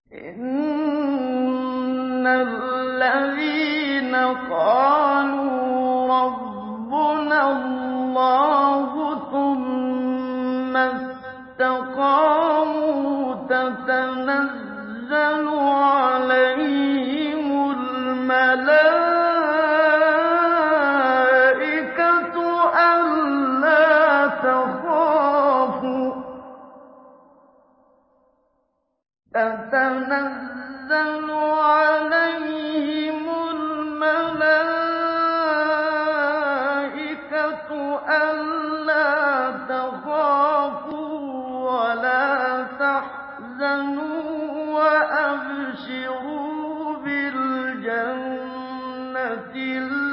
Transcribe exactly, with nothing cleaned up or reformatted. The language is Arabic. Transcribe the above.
إِنَّ الَّذِينَ قَالُوا رَبُّنَا اللَّهُ ثُمَّ اسْتَقَامُوا تَتَنَزَّلُ عَلَيْهِمُ الْمَلَائِكَةُ أَلَّا تَخَافُوا تَتَنَزَّلُ عَلَيْهِمُ الْمَلَائِكَةُ أَلَّا تَخَافُوا وَلَا تَحْزَنُوا وَأَبْشِرُوا بِالْجَنَّةِ